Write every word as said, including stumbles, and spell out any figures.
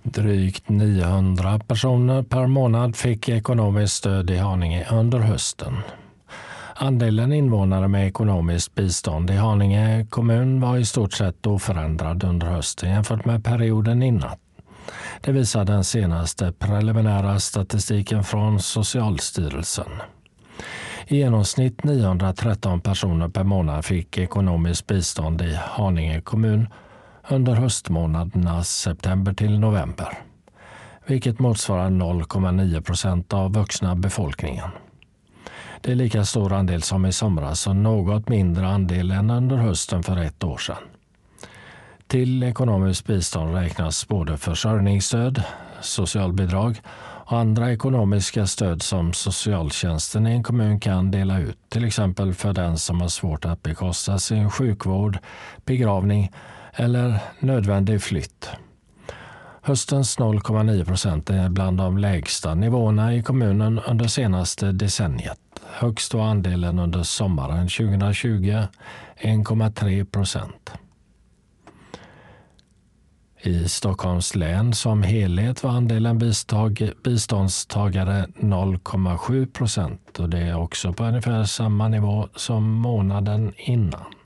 Drygt niohundra personer per månad fick ekonomiskt stöd i Haninge under hösten. Andelen invånare med ekonomiskt bistånd i Haninge kommun var i stort sett oförändrad under hösten jämfört med perioden innan. Det visar den senaste preliminära statistiken från Socialstyrelsen. I genomsnitt niohundratretton personer per månad fick ekonomiskt bistånd i Haninge kommun under höstmånaderna september till november, vilket motsvarar noll komma nio procent av vuxna befolkningen. Det är lika stor andel som i somras och något mindre andel än under hösten för ett år sedan. Till ekonomiskt bistånd räknas både försörjningsstöd, socialbidrag och andra ekonomiska stöd som socialtjänsten i en kommun kan dela ut, till exempel för den som har svårt att bekosta sin sjukvård, begravning eller nödvändig flytt. Höstens noll komma nio procent är bland de lägsta nivåerna i kommunen under senaste decenniet. Högst var andelen under sommaren tjugohundratjugo, en komma tre procent. I Stockholms län som helhet var andelen bistag, biståndstagare noll komma sju procent och det är också på ungefär samma nivå som månaden innan.